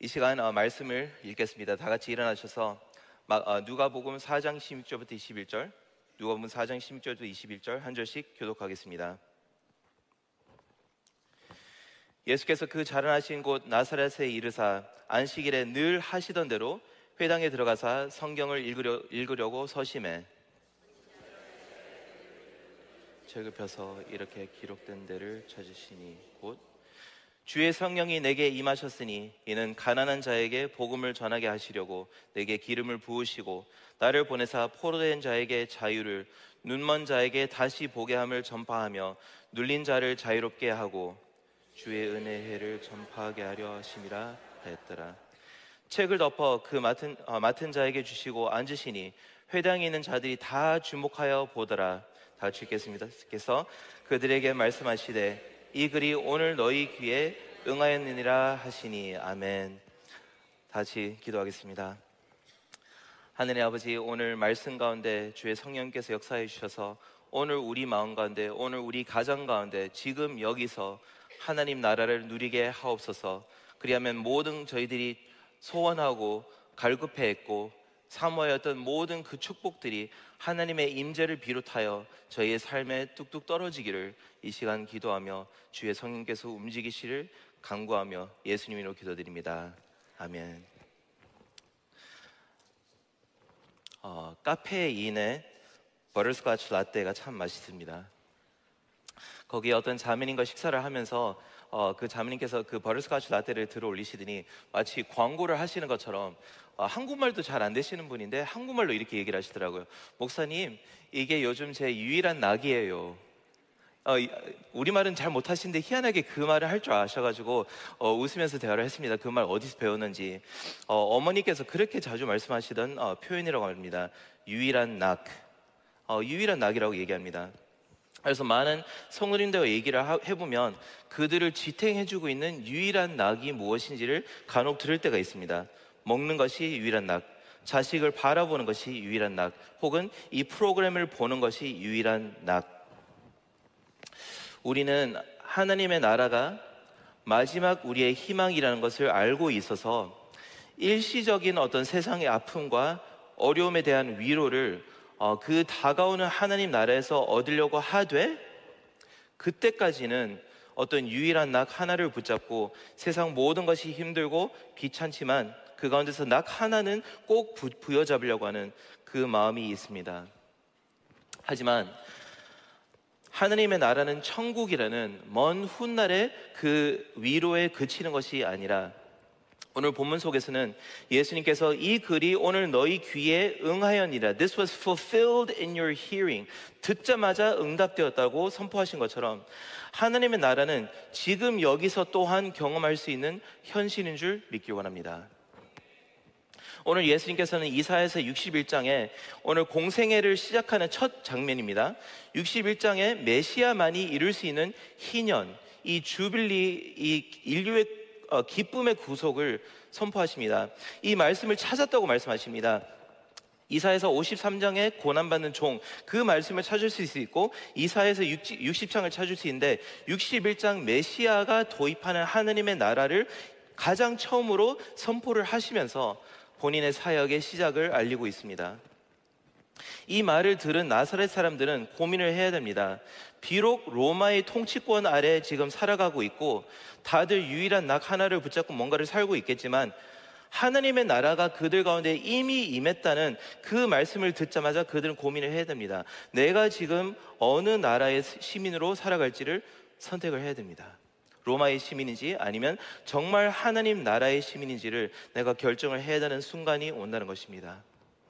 이 시간 말씀을 읽겠습니다. 다 같이 일어나셔서 누가복음 4장 16절부터 21절, 누가복음 4장 16절부터 21절 한 절씩 교독하겠습니다. 예수께서 그 자라나신 곳 나사렛에 이르사 안식일에 늘 하시던 대로 회당에 들어가사 성경을 읽으려고 서심해 책을 펴서 이렇게 기록된 데를 찾으시니 곧 주의 성령이 내게 임하셨으니 이는 가난한 자에게 복음을 전하게 하시려고 내게 기름을 부으시고 나를 보내사 포로된 자에게 자유를, 눈먼 자에게 다시 보게 함을 전파하며 눌린 자를 자유롭게 하고 주의 은혜의 해를 전파하게 하려 하심이라 하였더라. 책을 덮어 그 맡은 자에게 주시고 앉으시니 회당에 있는 자들이 다 주목하여 보더라. 다 같이 읽겠습니다. 께서 그들에게 말씀하시되 이 글이 오늘 너희 귀에 응하였느니라 하시니 아멘. 다시 기도하겠습니다. 하늘의 아버지, 오늘 말씀 가운데 주의 성령께서 역사해 주셔서 오늘 우리 마음 가운데, 오늘 우리 가정 가운데 지금 여기서 하나님 나라를 누리게 하옵소서. 그리하면 모든 저희들이 소원하고 갈급해했고 사모하였던 모든 그 축복들이 하나님의 임재를 비롯하여 저희의 삶에 뚝뚝 떨어지기를 이 시간 기도하며 주의 성령께서 움직이시를 간구하며 예수님 이름으로 기도드립니다. 아멘. 카페인의 버터스코치 라떼가 참 맛있습니다. 거기에 어떤 자매님과 식사를 하면서 그 자매님께서 그 버터스코치 라떼를 들어 올리시더니 마치 광고를 하시는 것처럼 한국말도 잘 안 되시는 분인데 한국말로 이렇게 얘기를 하시더라고요. 목사님, 이게 요즘 제 유일한 낙이에요. 우리말은 잘 못하시는데 희한하게 그 말을 할 줄 아셔가지고 웃으면서 대화를 했습니다. 그 말 어디서 배웠는지. 어머니께서 그렇게 자주 말씀하시던 표현이라고 합니다. 유일한 낙, 유일한 낙이라고 얘기합니다. 그래서 많은 성도님들과 얘기를 해보면 그들을 지탱해주고 있는 유일한 낙이 무엇인지를 간혹 들을 때가 있습니다. 먹는 것이 유일한 낙, 자식을 바라보는 것이 유일한 낙, 혹은 이 프로그램을 보는 것이 유일한 낙. 우리는 하나님의 나라가 마지막 우리의 희망이라는 것을 알고 있어서 일시적인 어떤 세상의 아픔과 어려움에 대한 위로를 그 다가오는 하나님 나라에서 얻으려고 하되, 그때까지는 어떤 유일한 낙 하나를 붙잡고 세상 모든 것이 힘들고 귀찮지만 그 가운데서 낙 하나는 꼭 부여잡으려고 하는 그 마음이 있습니다. 하지만 하나님의 나라는 천국이라는 먼 훗날의 그 위로에 그치는 것이 아니라 오늘 본문 속에서는 예수님께서 이 글이 오늘 너희 귀에 응하였니라, This was fulfilled in your hearing, 듣자마자 응답되었다고 선포하신 것처럼 하나님의 나라는 지금 여기서 또한 경험할 수 있는 현실인 줄 믿기 원합니다. 오늘 예수님께서는 이사야서 61장에 오늘 공생애를 시작하는 첫 장면입니다. 61장에 메시아만이 이룰 수 있는 희년, 이 주빌리, 이 인류의 기쁨의 구속을 선포하십니다. 이 말씀을 찾았다고 말씀하십니다. 이사야서 53장에 고난받는 종, 그 말씀을 찾을 수 있고 이사야서 60장을 찾을 수 있는데 61장 메시아가 도입하는 하나님의 나라를 가장 처음으로 선포를 하시면서 본인의 사역의 시작을 알리고 있습니다. 이 말을 들은 나사렛 사람들은 고민을 해야 됩니다. 비록 로마의 통치권 아래 지금 살아가고 있고 다들 유일한 낙 하나를 붙잡고 뭔가를 살고 있겠지만 하나님의 나라가 그들 가운데 이미 임했다는 그 말씀을 듣자마자 그들은 고민을 해야 됩니다. 내가 지금 어느 나라의 시민으로 살아갈지를 선택을 해야 됩니다. 로마의 시민인지 아니면 정말 하나님 나라의 시민인지를 내가 결정을 해야 되는 순간이 온다는 것입니다.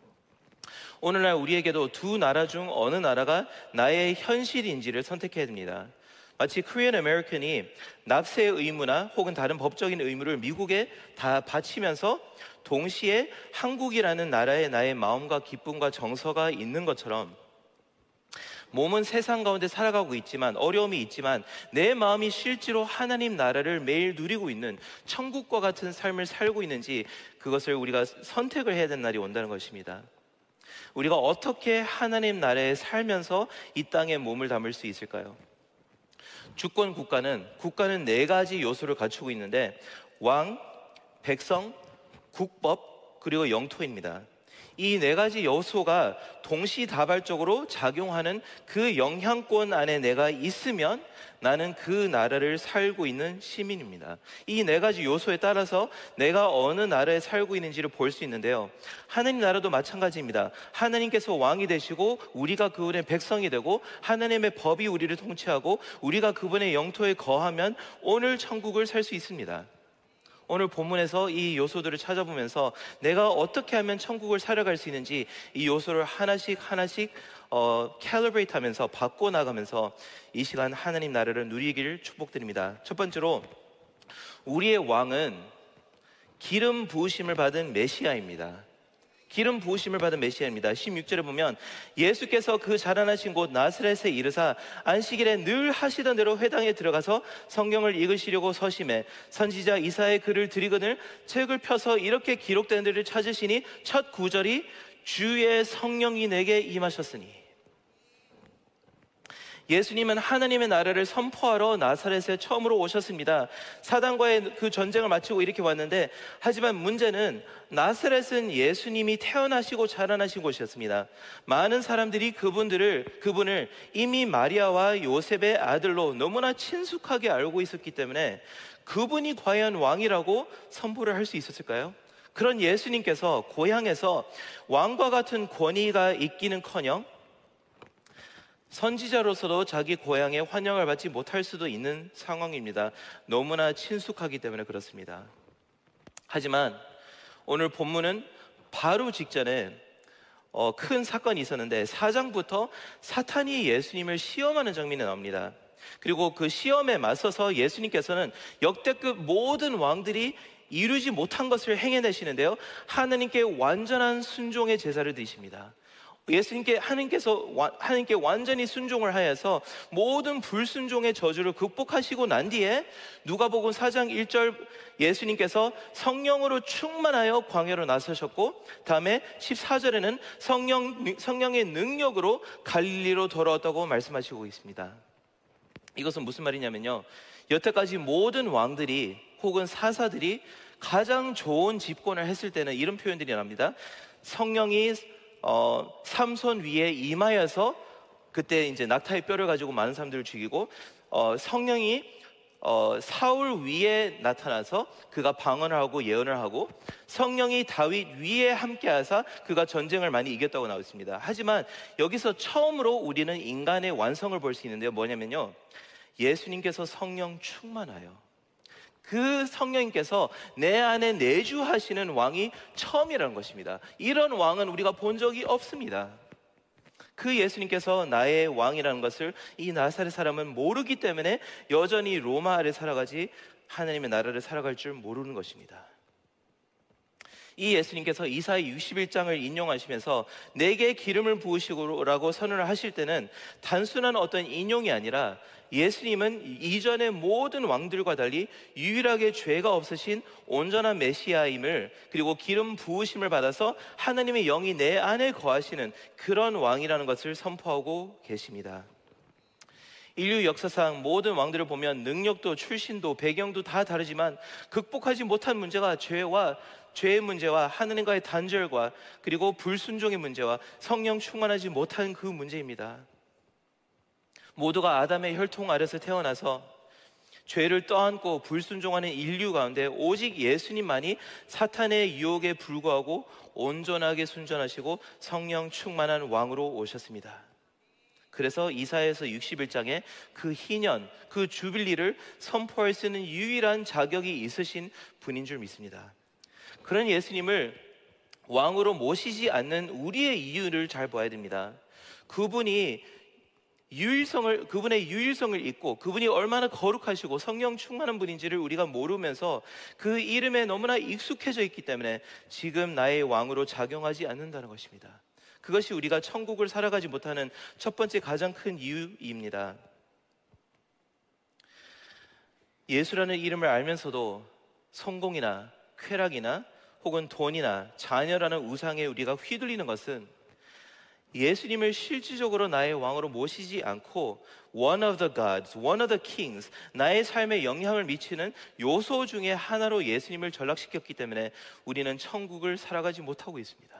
오늘날 우리에게도 두 나라 중 어느 나라가 나의 현실인지를 선택해야 됩니다. 마치 코리안 아메리칸이 납세 의무나 혹은 다른 법적인 의무를 미국에 다 바치면서 동시에 한국이라는 나라에 나의 마음과 기쁨과 정서가 있는 것처럼 몸은 세상 가운데 살아가고 있지만, 어려움이 있지만 내 마음이 실제로 하나님 나라를 매일 누리고 있는 천국과 같은 삶을 살고 있는지, 그것을 우리가 선택을 해야 되는 날이 온다는 것입니다. 우리가 어떻게 하나님 나라에 살면서 이 땅에 몸을 담을 수 있을까요? 주권 국가는 네 가지 요소를 갖추고 있는데 왕, 백성, 국법, 그리고 영토입니다. 이 네 가지 요소가 동시다발적으로 작용하는 그 영향권 안에 내가 있으면 나는 그 나라를 살고 있는 시민입니다. 이 네 가지 요소에 따라서 내가 어느 나라에 살고 있는지를 볼 수 있는데요. 하나님 나라도 마찬가지입니다. 하나님께서 왕이 되시고 우리가 그분의 백성이 되고 하나님의 법이 우리를 통치하고 우리가 그분의 영토에 거하면 오늘 천국을 살 수 있습니다. 오늘 본문에서 이 요소들을 찾아보면서 내가 어떻게 하면 천국을 살아갈 수 있는지 이 요소를 하나씩 캘리브레이트 하면서 바꿔나가면서 이 시간 하나님 나라를 누리기를 축복드립니다. 첫 번째로 우리의 왕은 기름 부으심을 받은 메시아입니다. 기름 부으심을 받은 메시아입니다. 16절에 보면 예수께서 그 자라나신 곳 나사렛에 이르사 안식일에 늘 하시던 대로 회당에 들어가서 성경을 읽으시려고 서심해 선지자 이사야의 글을 들이거늘 책을 펴서 이렇게 기록된 데를 찾으시니 첫 구절이 주의 성령이 내게 임하셨으니, 예수님은 하나님의 나라를 선포하러 나사렛에 처음으로 오셨습니다. 사단과의 그 전쟁을 마치고 이렇게 왔는데, 하지만 문제는 나사렛은 예수님이 태어나시고 자라나신 곳이었습니다. 많은 사람들이 그분을 이미 마리아와 요셉의 아들로 너무나 친숙하게 알고 있었기 때문에 그분이 과연 왕이라고 선포를 할 수 있었을까요? 그런 예수님께서 고향에서 왕과 같은 권위가 있기는커녕 선지자로서도 자기 고향에 환영을 받지 못할 수도 있는 상황입니다. 너무나 친숙하기 때문에 그렇습니다. 하지만 오늘 본문은 바로 직전에 큰 사건이 있었는데 4장부터 사탄이 예수님을 시험하는 장면이 나옵니다. 그리고 그 시험에 맞서서 예수님께서는 역대급 모든 왕들이 이루지 못한 것을 행해내시는데요, 하나님께 완전한 순종의 제사를 드리십니다. 하나님께 완전히 순종을 하여서 모든 불순종의 저주를 극복하시고 난 뒤에 누가복음 4장 1절 예수님께서 성령으로 충만하여 광야로 나서셨고, 다음에 14절에는 성령의 능력으로 갈릴리로 돌아왔다고 말씀하시고 있습니다. 이것은 무슨 말이냐면요, 여태까지 모든 왕들이 혹은 사사들이 가장 좋은 집권을 했을 때는 이런 표현들이 나옵니다. 성령이 삼손 위에 임하여서 그때 이제 낙타의 뼈를 가지고 많은 사람들을 죽이고, 성령이 사울 위에 나타나서 그가 방언을 하고 예언을 하고, 성령이 다윗 위에 함께하사 그가 전쟁을 많이 이겼다고 나와 있습니다. 하지만 여기서 처음으로 우리는 인간의 완성을 볼 수 있는데요, 뭐냐면요, 예수님께서 성령 충만하여 그 성령님께서 내 안에 내주하시는 왕이 처음이라는 것입니다. 이런 왕은 우리가 본 적이 없습니다. 그 예수님께서 나의 왕이라는 것을 이 나사렛 사람은 모르기 때문에 여전히 로마 아래 살아가지 하나님의 나라를 살아갈 줄 모르는 것입니다. 이 예수님께서 이사야 61장을 인용하시면서 내게 기름을 부으시고라고 선언을 하실 때는 단순한 어떤 인용이 아니라 예수님은 이전의 모든 왕들과 달리 유일하게 죄가 없으신 온전한 메시아임을, 그리고 기름 부으심을 받아서 하나님의 영이 내 안에 거하시는 그런 왕이라는 것을 선포하고 계십니다. 인류 역사상 모든 왕들을 보면 능력도 출신도 배경도 다 다르지만 극복하지 못한 문제가 죄의 문제와 하나님과의 단절과 그리고 불순종의 문제와 성령 충만하지 못한 그 문제입니다. 모두가 아담의 혈통 아래서 태어나서 죄를 떠안고 불순종하는 인류 가운데 오직 예수님만이 사탄의 유혹에 불구하고 온전하게 순전하시고 성령 충만한 왕으로 오셨습니다. 그래서 이사야서 61장에 그 희년, 그 주빌리를 선포할 수 있는 유일한 자격이 있으신 분인 줄 믿습니다. 그런 예수님을 왕으로 모시지 않는 우리의 이유를 잘 봐야 됩니다. 그분의 유일성을 잊고 그분이 얼마나 거룩하시고 성령 충만한 분인지를 우리가 모르면서 그 이름에 너무나 익숙해져 있기 때문에 지금 나의 왕으로 작용하지 않는다는 것입니다. 그것이 우리가 천국을 살아가지 못하는 첫 번째 가장 큰 이유입니다. 예수라는 이름을 알면서도 성공이나 쾌락이나 혹은 돈이나 자녀라는 우상에 우리가 휘둘리는 것은 예수님을 실질적으로 나의 왕으로 모시지 않고 one of the gods, one of the kings, 나의 삶에 영향을 미치는 요소 중에 하나로 예수님을 전락시켰기 때문에 우리는 천국을 살아가지 못하고 있습니다.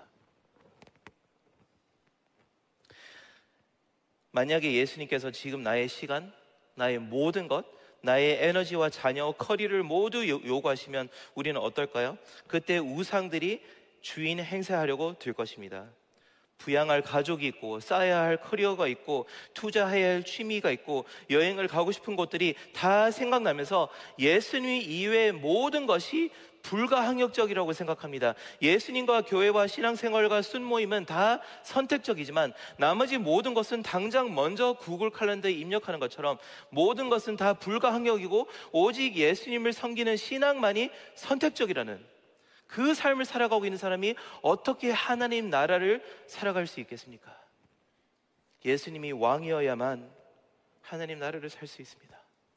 만약에 예수님께서 지금 나의 시간, 나의 모든 것, 나의 에너지와 자녀, 커리어를 모두 요구하시면 우리는 어떨까요? 그때 우상들이 주인 행세하려고 들 것입니다. 부양할 가족이 있고, 쌓아야 할 커리어가 있고, 투자해야 할 취미가 있고, 여행을 가고 싶은 곳들이 다 생각나면서 예수님 이외의 모든 것이 불가항력적이라고 생각합니다. 예수님과 교회와 신앙생활과 순모임은 다 선택적이지만 나머지 모든 것은 당장 먼저 구글 칼렌더에 입력하는 것처럼 모든 것은 다 불가항력이고 오직 예수님을 섬기는 신앙만이 선택적이라는 그 삶을 살아가고 있는 사람이 어떻게 하나님 나라를 살아갈 수 있겠습니까? 예수님이 왕이어야만 하나님 나라를 살 수 있습니다.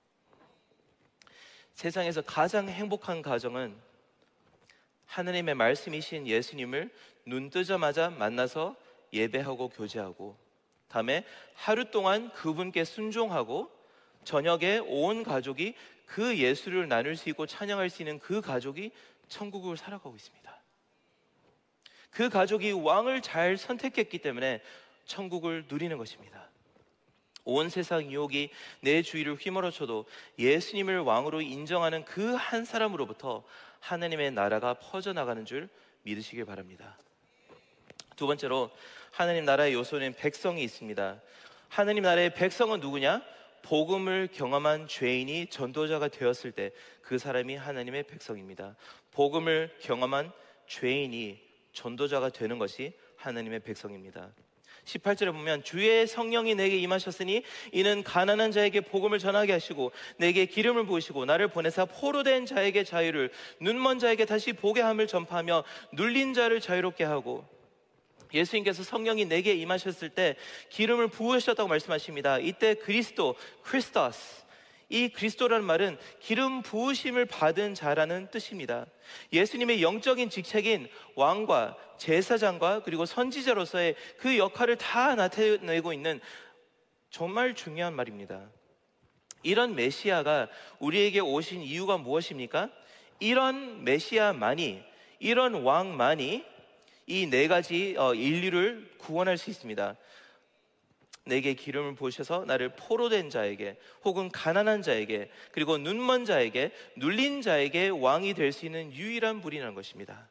세상에서 가장 행복한 가정은 하나님의 말씀이신 예수님을 눈 뜨자마자 만나서 예배하고 교제하고 다음에 하루 동안 그분께 순종하고 저녁에 온 가족이 그 예수를 나눌 수 있고 찬양할 수 있는 그 가족이 천국을 살아가고 있습니다. 그 가족이 왕을 잘 선택했기 때문에 천국을 누리는 것입니다. 온 세상 유혹이 내 주위를 휘몰아쳐도 예수님을 왕으로 인정하는 그 한 사람으로부터 하나님의 나라가 퍼져나가는 줄 믿으시길 바랍니다. 두 번째로 하나님 나라의 요소는 백성이 있습니다. 하나님 나라의 백성은 누구냐? 복음을 경험한 죄인이 전도자가 되었을 때 그 사람이 하나님의 백성입니다. 복음을 경험한 죄인이 전도자가 되는 것이 하나님의 백성입니다. 18절에 보면 주의 성령이 내게 임하셨으니 이는 가난한 자에게 복음을 전하게 하시고 내게 기름을 부으시고 나를 보내사 포로된 자에게 자유를 눈먼 자에게 다시 보게 함을 전파하며 눌린 자를 자유롭게 하고 예수님께서 성령이 내게 임하셨을 때 기름을 부으셨다고 말씀하십니다. 이때 그리스도, 크리스토스, 이 그리스도라는 말은 기름 부으심을 받은 자라는 뜻입니다. 예수님의 영적인 직책인 왕과 제사장과 그리고 선지자로서의 그 역할을 다 나타내고 있는 정말 중요한 말입니다. 이런 메시아가 우리에게 오신 이유가 무엇입니까? 이런 메시아만이, 이런 왕만이 이 네 가지 인류를 구원할 수 있습니다. 내게 기름을 부으셔서 나를 포로된 자에게 혹은 가난한 자에게 그리고 눈먼 자에게 눌린 자에게 왕이 될 수 있는 유일한 분이라는 것입니다.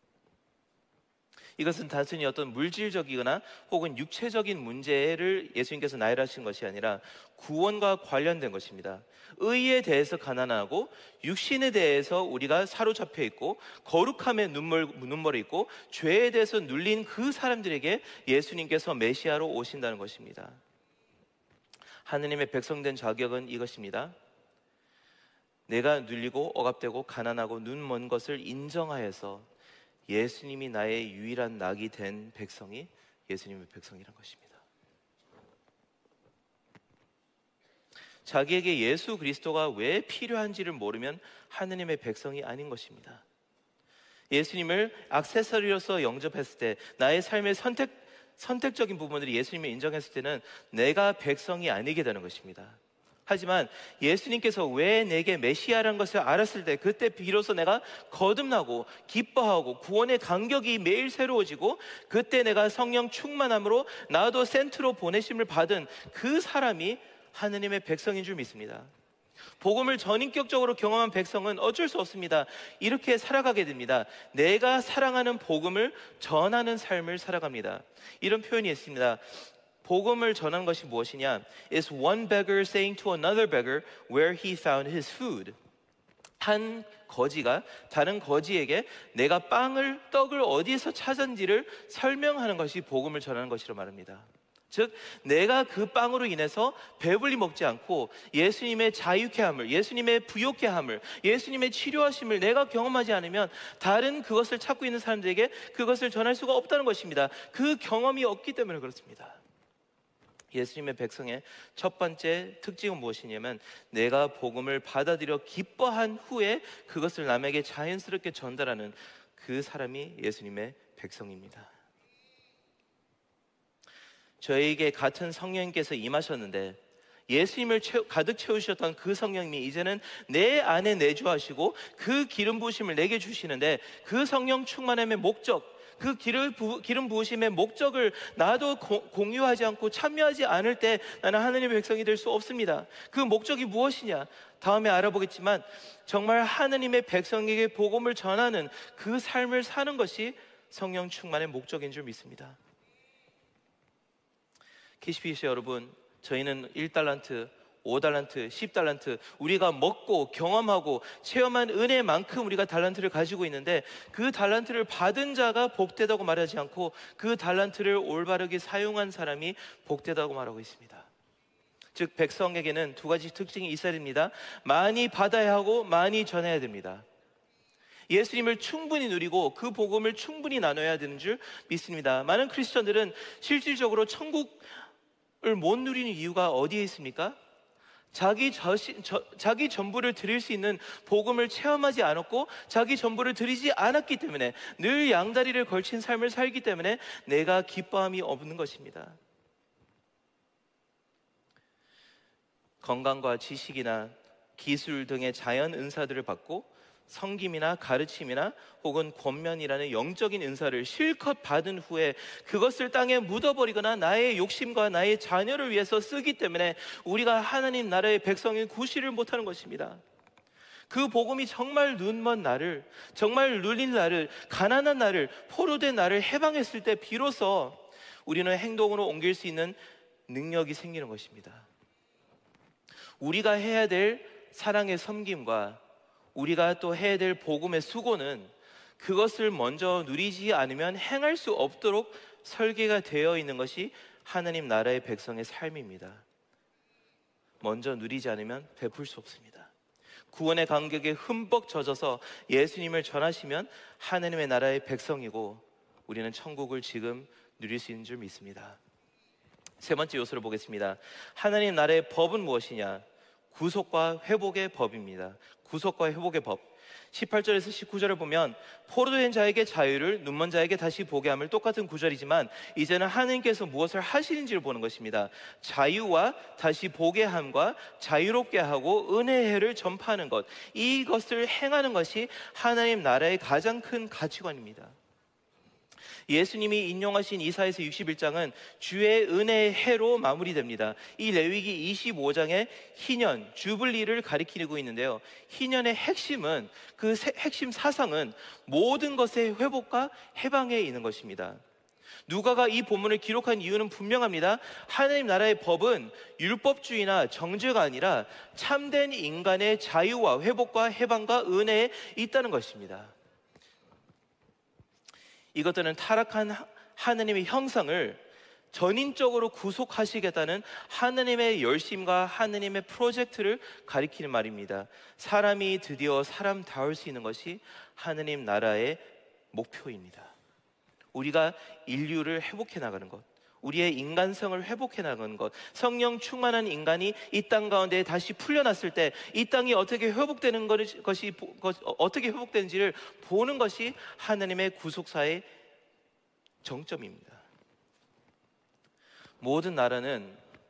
이것은 단순히 어떤 물질적이거나 혹은 육체적인 문제를 예수님께서 나열하신 것이 아니라 구원과 관련된 것입니다. 의에 대해서 가난하고 육신에 대해서 우리가 사로잡혀 있고 거룩함에 눈물이 있고 죄에 대해서 눌린 그 사람들에게 예수님께서 메시아로 오신다는 것입니다. 하느님의 백성된 자격은 이것입니다. 내가 눌리고 억압되고 가난하고 눈먼 것을 인정하여서 예수님이 나의 유일한 낙이 된 백성이 예수님의 백성이란 것입니다. 자기에게 예수 그리스도가 왜 필요한지를 모르면 하느님의 백성이 아닌 것입니다. 예수님을 액세서리로서 영접했을 때 나의 삶의 선택적인 부분들이 예수님을 인정했을 때는 내가 백성이 아니게 되는 것입니다. 하지만 예수님께서 왜 내게 메시아라는 것을 알았을 때 그때 비로소 내가 거듭나고 기뻐하고 구원의 간격이 매일 새로워지고 그때 내가 성령 충만함으로 나도 센트로 보내심을 받은 그 사람이 하느님의 백성인 줄 믿습니다. 복음을 전인격적으로 경험한 백성은 어쩔 수 없습니다. 이렇게 살아가게 됩니다. 내가 사랑하는 복음을 전하는 삶을 살아갑니다. 이런 표현이 있습니다. 복음을 전하는 것이 무엇이냐? Is one beggar saying to another beggar where he found his food. 한 거지가 다른 거지에게 내가 떡을 어디에서 찾은지를 설명하는 것이 복음을 전하는 것이라고 말합니다. 즉 내가 그 빵으로 인해서 배불리 먹지 않고 예수님의 자유케 함을, 예수님의 부요케 함을, 예수님의 치료하심을 내가 경험하지 않으면 다른 그것을 찾고 있는 사람들에게 그것을 전할 수가 없다는 것입니다. 그 경험이 없기 때문에 그렇습니다. 예수님의 백성의 첫 번째 특징은 무엇이냐면 내가 복음을 받아들여 기뻐한 후에 그것을 남에게 자연스럽게 전달하는 그 사람이 예수님의 백성입니다. 저에게 같은 성령님께서 임하셨는데 예수님을 가득 채우셨던 그 성령님이 이제는 내 안에 내주하시고 그 기름 부으심을 내게 주시는데, 그 성령 충만함의 목적, 그 기름 부으심의 목적을 나도 공유하지 않고 참여하지 않을 때 나는 하나님의 백성이 될 수 없습니다. 그 목적이 무엇이냐? 다음에 알아보겠지만 정말 하나님의 백성에게 복음을 전하는 그 삶을 사는 것이 성령 충만의 목적인 줄 믿습니다. 키시피시 여러분, 저희는 1달란트, 5달란트, 10달란트, 우리가 먹고 경험하고 체험한 은혜만큼 우리가 달란트를 가지고 있는데, 그 달란트를 받은 자가 복되다고 말하지 않고 그 달란트를 올바르게 사용한 사람이 복되다고 말하고 있습니다. 즉 백성에게는 두 가지 특징이 있어야 됩니다. 많이 받아야 하고 많이 전해야 됩니다. 예수님을 충분히 누리고 그 복음을 충분히 나눠야 되는 줄 믿습니다. 많은 크리스천들은 실질적으로 천국을 못 누리는 이유가 어디에 있습니까? 자기 전부를 드릴 수 있는 복음을 체험하지 않았고 자기 전부를 드리지 않았기 때문에, 늘 양다리를 걸친 삶을 살기 때문에 내가 기뻐함이 없는 것입니다. 건강과 지식이나 기술 등의 자연 은사들을 받고 섬김이나 가르침이나 혹은 권면이라는 영적인 은사를 실컷 받은 후에 그것을 땅에 묻어버리거나 나의 욕심과 나의 자녀를 위해서 쓰기 때문에 우리가 하나님 나라의 백성인 구실을 못하는 것입니다. 그 복음이 정말 눈먼 나를, 정말 눌린 나를, 가난한 나를, 포로된 나를 해방했을 때 비로소 우리는 행동으로 옮길 수 있는 능력이 생기는 것입니다. 우리가 해야 될 사랑의 섬김과 우리가 또 해야 될 복음의 수고는 그것을 먼저 누리지 않으면 행할 수 없도록 설계가 되어 있는 것이 하나님 나라의 백성의 삶입니다. 먼저 누리지 않으면 베풀 수 없습니다. 구원의 감격에 흠뻑 젖어서 예수님을 전하시면 하나님의 나라의 백성이고 우리는 천국을 지금 누릴 수 있는 줄 믿습니다. 세 번째 요소를 보겠습니다. 하나님 나라의 법은 무엇이냐? 구속과 회복의 법입니다. 구속과 회복의 법. 18절에서 19절을 보면 포로된 자에게 자유를, 눈먼 자에게 다시 보게 함을, 똑같은 구절이지만 이제는 하나님께서 무엇을 하시는지를 보는 것입니다. 자유와 다시 보게 함과 자유롭게 하고 은혜의 해를 전파하는 것, 이것을 행하는 것이 하나님 나라의 가장 큰 가치관입니다. 예수님이 인용하신 이사야서 61장은 주의 은혜의 해로 마무리됩니다. 이 레위기 25장의 희년, 주블리를 가리키고 있는데요, 희년의 핵심은, 그 핵심 사상은 모든 것의 회복과 해방에 있는 것입니다. 누가가 이 본문을 기록한 이유는 분명합니다. 하나님 나라의 법은 율법주의나 정죄가 아니라 참된 인간의 자유와 회복과 해방과 은혜에 있다는 것입니다. 이것들은 타락한 하나님의 형상을 전인적으로 구속하시겠다는 하나님의 열심과 하나님의 프로젝트를 가리키는 말입니다. 사람이 드디어 사람다울 수 있는 것이 하나님 나라의 목표입니다. 우리가 인류를 회복해 나가는 것, 우리의 인간성을 회복해 나가는 것, 성령 충만한 인간이 이 땅 가운데 다시 풀려났을 때 이 땅이 어떻게 회복되는 것이 어떻게 회복되는지를 보는 것이 하나님의 구속사의 정점입니다. 모든 나라는,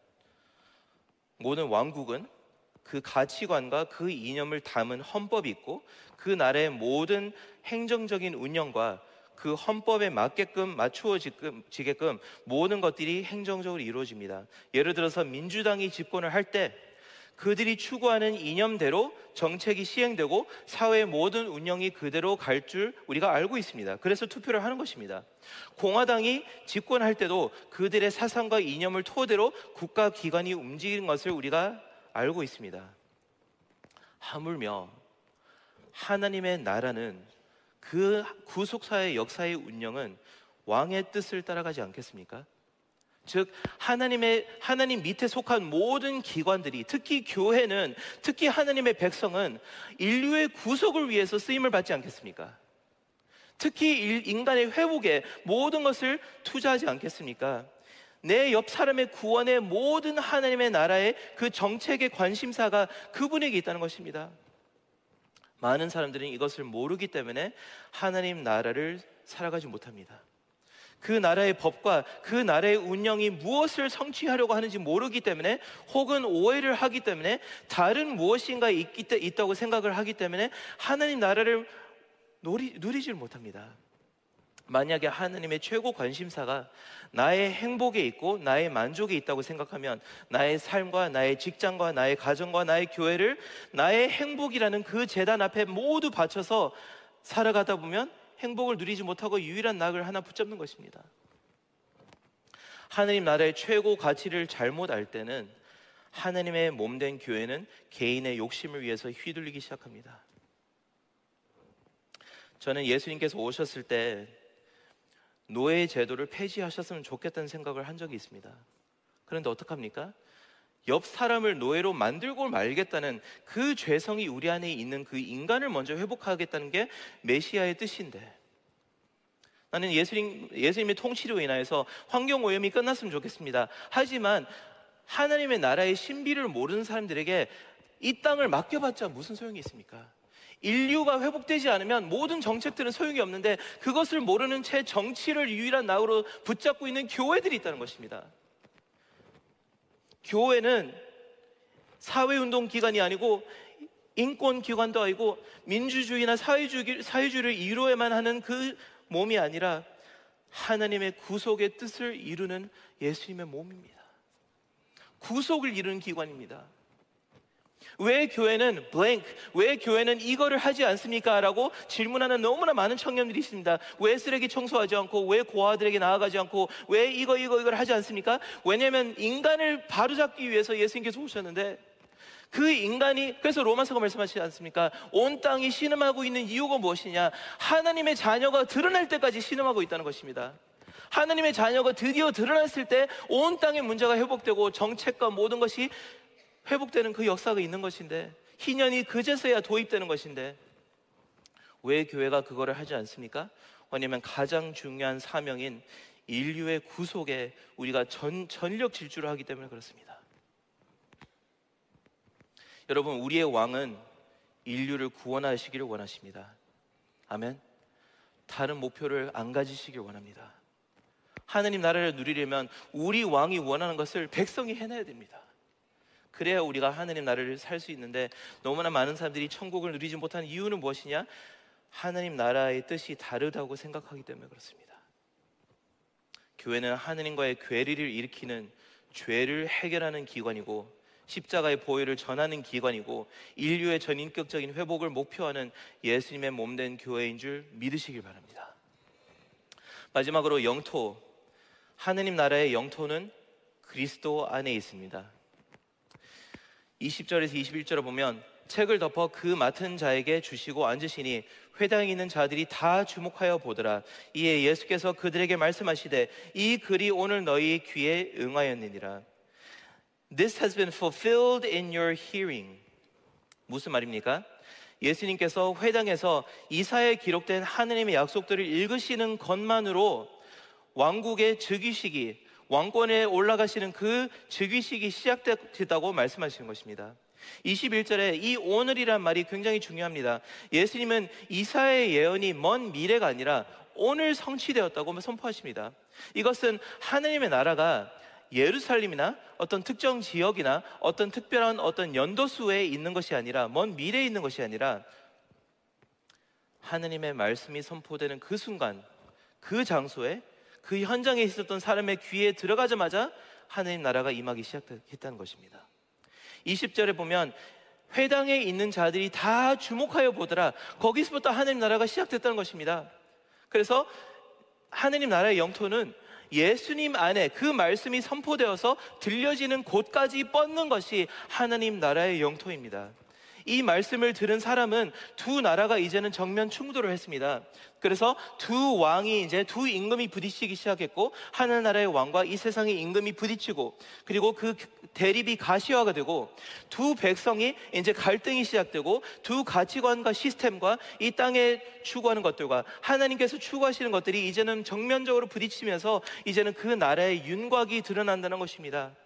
모든 왕국은 그 가치관과 그 이념을 담은 헌법이 있고 그 나라의 모든 행정적인 운영과 그 헌법에 맞게끔 맞추어지게끔 모든 것들이 행정적으로 이루어집니다. 예를 들어서 민주당이 집권을 할 때 그들이 추구하는 이념대로 정책이 시행되고 사회의 모든 운영이 그대로 갈 줄 우리가 알고 있습니다. 그래서 투표를 하는 것입니다. 공화당이 집권할 때도 그들의 사상과 이념을 토대로 국가기관이 움직이는 것을 우리가 알고 있습니다. 하물며 하나님의 나라는, 그 구속사의 역사의 운영은 왕의 뜻을 따라가지 않겠습니까? 즉 하나님 밑에 속한 모든 기관들이, 특히 교회는, 특히 하나님의 백성은 인류의 구속을 위해서 쓰임을 받지 않겠습니까? 특히 인간의 회복에 모든 것을 투자하지 않겠습니까? 내 옆 사람의 구원에 모든 하나님의 나라의 그 정책의 관심사가 그분에게 있다는 것입니다. 많은 사람들은 이것을 모르기 때문에 하나님 나라를 살아가지 못합니다. 그 나라의 법과 그 나라의 운영이 무엇을 성취하려고 하는지 모르기 때문에, 혹은 오해를 하기 때문에, 다른 무엇인가 있다고 생각을 하기 때문에 하나님 나라를 누리질 못합니다. 만약에 하나님의 최고 관심사가 나의 행복에 있고 나의 만족에 있다고 생각하면, 나의 삶과 나의 직장과 나의 가정과 나의 교회를 나의 행복이라는 그 제단 앞에 모두 바쳐서 살아가다 보면 행복을 누리지 못하고 유일한 낙을 하나 붙잡는 것입니다. 하나님 나라의 최고 가치를 잘못 알 때는 하나님의 몸된 교회는 개인의 욕심을 위해서 휘둘리기 시작합니다. 저는 예수님께서 오셨을 때 노예 제도를 폐지하셨으면 좋겠다는 생각을 한 적이 있습니다. 그런데 어떡합니까? 옆 사람을 노예로 만들고 말겠다는 그 죄성이 우리 안에 있는 그 인간을 먼저 회복하겠다는 게 메시아의 뜻인데, 나는 예수님의 통치로 인하여서 환경오염이 끝났으면 좋겠습니다. 하지만 하나님의 나라의 신비를 모르는 사람들에게 이 땅을 맡겨봤자 무슨 소용이 있습니까? 인류가 회복되지 않으면 모든 정책들은 소용이 없는데, 그것을 모르는 채 정치를 유일한 낙으로 붙잡고 있는 교회들이 있다는 것입니다. 교회는 사회운동 기관이 아니고 인권 기관도 아니고 민주주의나 사회주의를 이루어야만 하는 그 몸이 아니라 하나님의 구속의 뜻을 이루는 예수님의 몸입니다. 구속을 이루는 기관입니다. 왜 교회는 왜 교회는 이거를 하지 않습니까? 라고 질문하는 너무나 많은 청년들이 있습니다. 왜 쓰레기 청소하지 않고, 왜 고아들에게 나아가지 않고, 왜 이걸 하지 않습니까? 왜냐하면 인간을 바로잡기 위해서 예수님께서 오셨는데, 그 인간이, 그래서 로마서가 말씀하시지 않습니까? 온 땅이 신음하고 있는 이유가 무엇이냐? 하나님의 자녀가 드러날 때까지 신음하고 있다는 것입니다. 하나님의 자녀가 드디어 드러났을 때 온 땅의 문제가 회복되고 정책과 모든 것이 회복되는 그 역사가 있는 것인데, 희년이 그제서야 도입되는 것인데, 왜 교회가 그거를 하지 않습니까? 왜냐하면 가장 중요한 사명인 인류의 구속에 우리가 전력 질주를 하기 때문에 그렇습니다. 여러분, 우리의 왕은 인류를 구원하시기를 원하십니다. 아멘. 다른 목표를 안 가지시길 원합니다. 하나님 나라를 누리려면 우리 왕이 원하는 것을 백성이 해내야 됩니다. 그래야 우리가 하나님 나라를 살 수 있는데, 너무나 많은 사람들이 천국을 누리지 못하는 이유는 무엇이냐? 하나님 나라의 뜻이 다르다고 생각하기 때문에 그렇습니다. 교회는 하나님과의 괴리를 일으키는 죄를 해결하는 기관이고, 십자가의 보혈을 전하는 기관이고, 인류의 전인격적인 회복을 목표하는 예수님의 몸된 교회인 줄 믿으시길 바랍니다. 마지막으로 영토, 하나님 나라의 영토는 그리스도 안에 있습니다. 20절에서 21절을 보면, 책을 덮어 그 맡은 자에게 주시고 앉으시니 회당에 있는 자들이 다 주목하여 보더라. 이에 예수께서 그들에게 말씀하시되, 이 글이 오늘 너희 귀에 응하였느니라. This has been fulfilled in your hearing. 무슨 말입니까? 예수님께서 회당에서 이사야에 기록된 하나님의 약속들을 읽으시는 것만으로 왕국의 즉위식이, 왕권에 올라가시는 그 즉위식이 시작됐다고 말씀하시는 것입니다. 21절에 이 오늘이란 말이 굉장히 중요합니다. 예수님은 이사야의 예언이 먼 미래가 아니라 오늘 성취되었다고 선포하십니다. 이것은 하나님의 나라가 예루살렘이나 어떤 특정 지역이나 어떤 특별한 어떤 연도수에 있는 것이 아니라, 먼 미래에 있는 것이 아니라, 하나님의 말씀이 선포되는 그 순간, 그 장소에, 그 현장에 있었던 사람의 귀에 들어가자마자 하나님 나라가 임하기 시작했다는 것입니다. 20절에 보면 회당에 있는 자들이 다 주목하여 보더라. 거기서부터 하나님 나라가 시작됐다는 것입니다. 그래서 하나님 나라의 영토는 예수님 안에 그 말씀이 선포되어서 들려지는 곳까지 뻗는 것이 하나님 나라의 영토입니다. 이 말씀을 들은 사람은 두 나라가 이제는 정면 충돌을 했습니다. 그래서 두 왕이, 이제 두 임금이 부딪히기 시작했고, 하늘나라의 왕과 이 세상의 임금이 부딪히고, 그리고 그 대립이 가시화가 되고, 두 백성이 이제 갈등이 시작되고, 두 가치관과 시스템과 이 땅에 추구하는 것들과 하나님께서 추구하시는 것들이 이제는 정면적으로 부딪히면서 이제는 그 나라의 윤곽이 드러난다는 것입니다.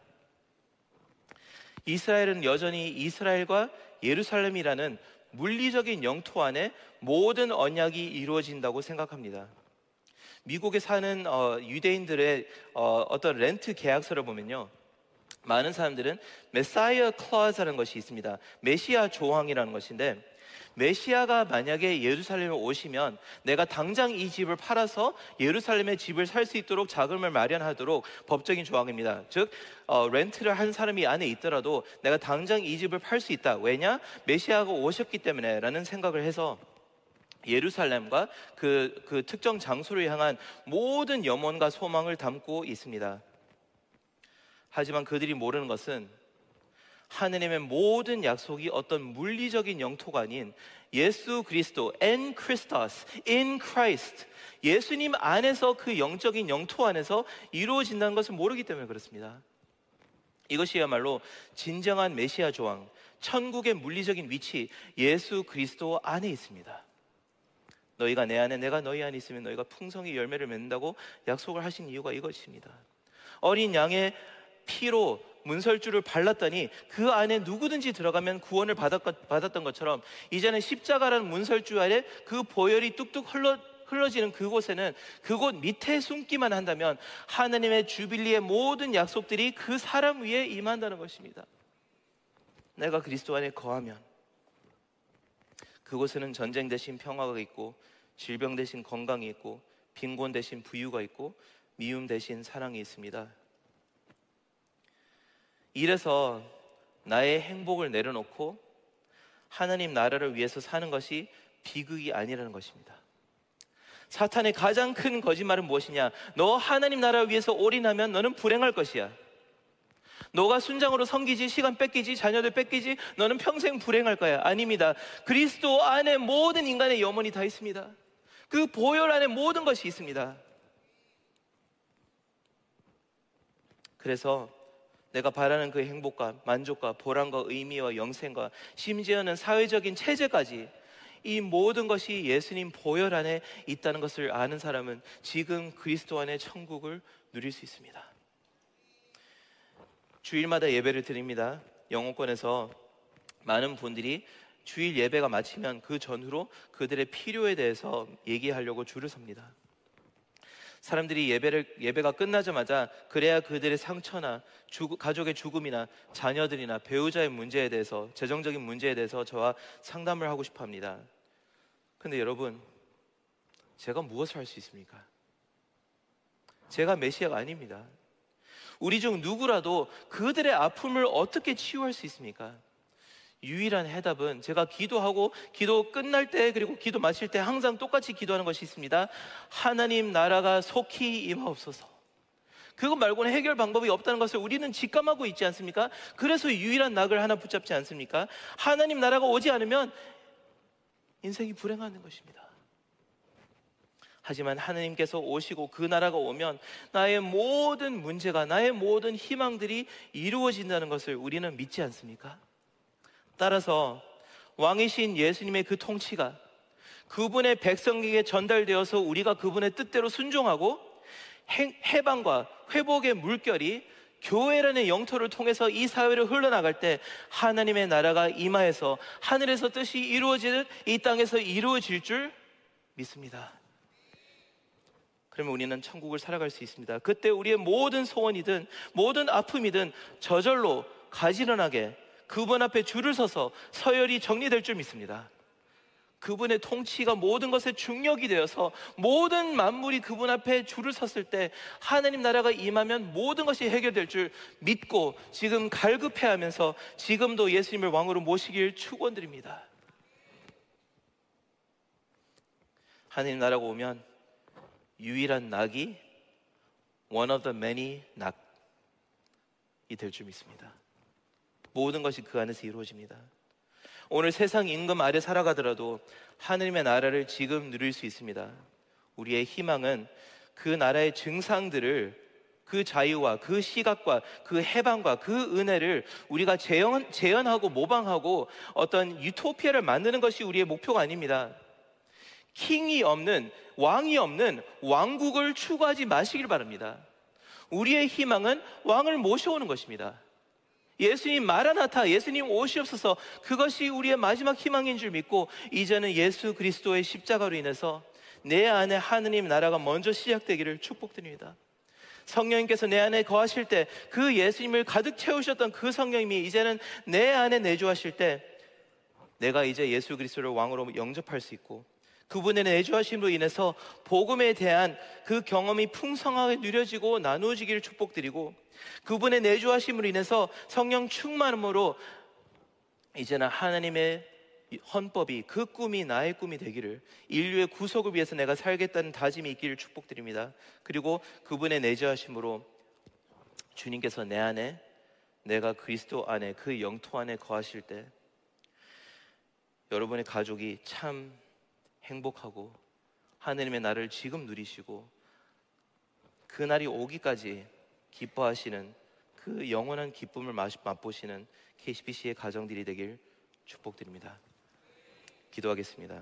이스라엘은 여전히 이스라엘과 예루살렘이라는 물리적인 영토 안에 모든 언약이 이루어진다고 생각합니다. 미국에 사는 유대인들의 어떤 렌트 계약서를 보면요, 많은 사람들은 메사이어 클라우즈라는 것이 있습니다. 메시아 조항이라는 것인데, 메시아가 만약에 예루살렘에 오시면 내가 당장 이 집을 팔아서 예루살렘에 집을 살 수 있도록 자금을 마련하도록 법적인 조항입니다. 즉 렌트를 한 사람이 안에 있더라도 내가 당장 이 집을 팔 수 있다. 왜냐? 메시아가 오셨기 때문에 라는 생각을 해서 예루살렘과 그 특정 장소를 향한 모든 염원과 소망을 담고 있습니다. 하지만 그들이 모르는 것은 하느님의 모든 약속이 어떤 물리적인 영토가 아닌 예수 그리스도, en Christos, in Christ, 예수님 안에서, 그 영적인 영토 안에서 이루어진다는 것을 모르기 때문에 그렇습니다. 이것이야말로 진정한 메시아 조항, 천국의 물리적인 위치, 예수 그리스도 안에 있습니다. 너희가 내 안에, 내가 너희 안에 있으면 너희가 풍성히 열매를 맺는다고 약속을 하신 이유가 이것입니다. 어린 양의 피로 문설주를 발랐더니 그 안에 누구든지 들어가면 구원을 받았던 것처럼, 이제는 십자가라는 문설주 아래 그 보혈이 뚝뚝 흘러지는 그곳에는, 그곳 밑에 숨기만 한다면 하나님의 주빌리의 모든 약속들이 그 사람 위에 임한다는 것입니다. 내가 그리스도 안에 거하면 그곳에는 전쟁 대신 평화가 있고, 질병 대신 건강이 있고, 빈곤 대신 부유가 있고, 미움 대신 사랑이 있습니다. 이래서 나의 행복을 내려놓고 하나님 나라를 위해서 사는 것이 비극이 아니라는 것입니다. 사탄의 가장 큰 거짓말은 무엇이냐? 너 하나님 나라를 위해서 올인하면 너는 불행할 것이야. 너가 순장으로 섬기지, 시간 뺏기지, 자녀들 뺏기지, 너는 평생 불행할 거야. 아닙니다. 그리스도 안에 모든 인간의 염원이 다 있습니다. 그 보혈 안에 모든 것이 있습니다. 그래서 내가 바라는 그 행복과 만족과 보람과 의미와 영생과 심지어는 사회적인 체제까지, 이 모든 것이 예수님 보혈 안에 있다는 것을 아는 사람은 지금 그리스도 안에 천국을 누릴 수 있습니다. 주일마다 예배를 드립니다. 영어권에서 많은 분들이 주일 예배가 마치면 그 전후로 그들의 필요에 대해서 얘기하려고 줄을 섭니다. 사람들이 예배가 끝나자마자 그래야 그들의 상처나 가족의 죽음이나 자녀들이나 배우자의 문제에 대해서, 재정적인 문제에 대해서 저와 상담을 하고 싶어 합니다. 근데 여러분, 제가 무엇을 할 수 있습니까? 제가 메시아가 아닙니다. 우리 중 누구라도 그들의 아픔을 어떻게 치유할 수 있습니까? 유일한 해답은, 제가 기도하고 기도 끝날 때, 그리고 기도 마칠 때 항상 똑같이 기도하는 것이 있습니다. 하나님 나라가 속히 임하옵소서. 그거 말고는 해결 방법이 없다는 것을 우리는 직감하고 있지 않습니까? 그래서 유일한 낙을 하나 붙잡지 않습니까? 하나님 나라가 오지 않으면 인생이 불행하는 것입니다. 하지만 하나님께서 오시고 그 나라가 오면 나의 모든 문제가, 나의 모든 희망들이 이루어진다는 것을 우리는 믿지 않습니까? 따라서 왕이신 예수님의 그 통치가 그분의 백성에게 전달되어서 우리가 그분의 뜻대로 순종하고 해방과 회복의 물결이 교회라는 영토를 통해서 이 사회를 흘러나갈 때 하나님의 나라가 임하여서 하늘에서 뜻이 이루어지듯 이 땅에서 이루어질 줄 믿습니다. 그러면 우리는 천국을 살아갈 수 있습니다. 그때 우리의 모든 소원이든 모든 아픔이든 저절로 가지런하게 그분 앞에 줄을 서서 서열이 정리될 줄 믿습니다. 그분의 통치가 모든 것의 중력이 되어서 모든 만물이 그분 앞에 줄을 섰을 때 하나님 나라가 임하면 모든 것이 해결될 줄 믿고 지금 갈급해하면서 지금도 예수님을 왕으로 모시길 축원드립니다. 하나님 나라가 오면 유일한 낙이 one of the many 낙이 될 줄 믿습니다. 모든 것이 그 안에서 이루어집니다. 오늘 세상 임금 아래 살아가더라도 하느님의 나라를 지금 누릴 수 있습니다. 우리의 희망은 그 나라의 증상들을, 그 자유와 그 시각과 그 해방과 그 은혜를 우리가 재현하고 모방하고 어떤 유토피아를 만드는 것이 우리의 목표가 아닙니다. 킹이 없는, 왕이 없는 왕국을 추구하지 마시길 바랍니다. 우리의 희망은 왕을 모셔오는 것입니다. 예수님 마라나타, 예수님 오시옵소서, 그것이 우리의 마지막 희망인 줄 믿고 이제는 예수 그리스도의 십자가로 인해서 내 안에 하느님 나라가 먼저 시작되기를 축복드립니다. 성령님께서 내 안에 거하실 때 그 예수님을 가득 채우셨던 그 성령님이 이제는 내 안에 내주하실 때 내가 이제 예수 그리스도를 왕으로 영접할 수 있고 그분의 내주하심으로 인해서 복음에 대한 그 경험이 풍성하게 누려지고 나누어지기를 축복드리고 그분의 내주하심으로 인해서 성령 충만함으로 이제는 하나님의 헌법이 그 꿈이 나의 꿈이 되기를 인류의 구속을 위해서 내가 살겠다는 다짐이 있기를 축복드립니다. 그리고 그분의 내주하심으로 주님께서 내 안에 내가 그리스도 안에 그 영토 안에 거하실 때 여러분의 가족이 참 행복하고 하느님의 나라를 지금 누리시고 그 날이 오기까지 기뻐하시는 그 영원한 기쁨을 맛보시는 KCBC의 가정들이 되길 축복드립니다. 기도하겠습니다.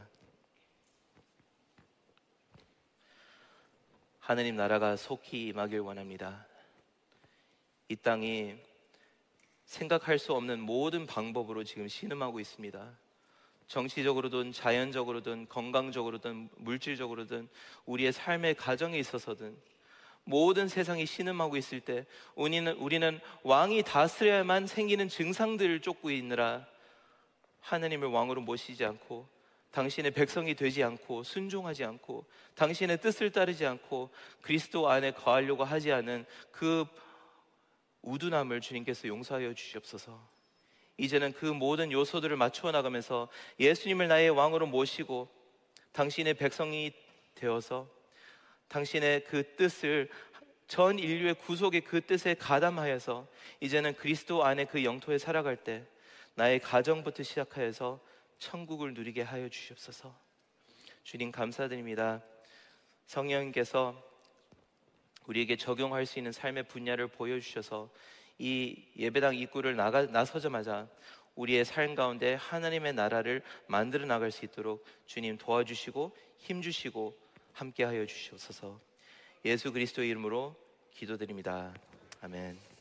하느님 나라가 속히 임하길 원합니다. 이 땅이 생각할 수 없는 모든 방법으로 지금 신음하고 있습니다. 정치적으로든 자연적으로든 건강적으로든 물질적으로든 우리의 삶의 가정에 있어서든 모든 세상이 신음하고 있을 때 우리는 왕이 다스려야만 생기는 증상들을 쫓고 있느라 하느님을 왕으로 모시지 않고 당신의 백성이 되지 않고 순종하지 않고 당신의 뜻을 따르지 않고 그리스도 안에 거하려고 하지 않은 그 우둔함을 주님께서 용서하여 주시옵소서. 이제는 그 모든 요소들을 맞추어 나가면서 예수님을 나의 왕으로 모시고 당신의 백성이 되어서 당신의 그 뜻을 전 인류의 구속의 그 뜻에 가담하여서 이제는 그리스도 안에 그 영토에 살아갈 때 나의 가정부터 시작하여서 천국을 누리게 하여 주시옵소서. 주님 감사드립니다. 성령님께서 우리에게 적용할 수 있는 삶의 분야를 보여주셔서 이 예배당 입구를 나서자마자 우리의 삶 가운데 하나님의 나라를 만들어 나갈 수 있도록 주님 도와주시고 힘주시고 함께하여 주시옵소서. 예수 그리스도의 이름으로 기도드립니다. 아멘.